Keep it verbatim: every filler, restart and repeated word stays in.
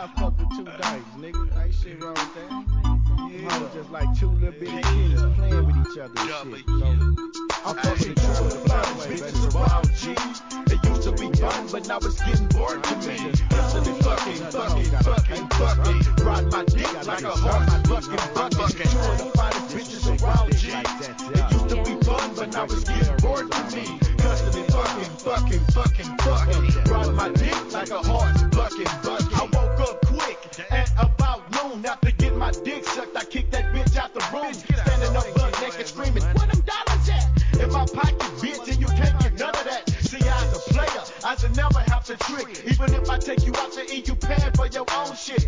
I fuck with two dykes, nigga. Ain't shit wrong with that. Them hoes just like two little bitty kids playing with each other and shit. So I'm fucking with two